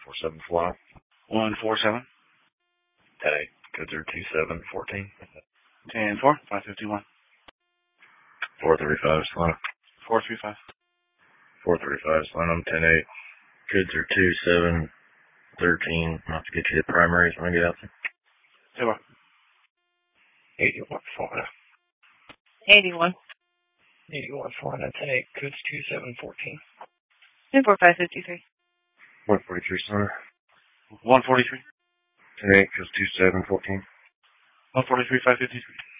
147 fly. 147. 10-8. Codes are 2714. 10-4. 551. 435 Sloan. 435. 435 Sloan. 10-8. Codes are 2713. I'll have to get you the primaries when I get out there. 0. 81 Florida. 81. 81 Florida. 10-8. Codes 2714. 24553. 143 Sloan. 143. 10-8. Codes 2714. 143. 553.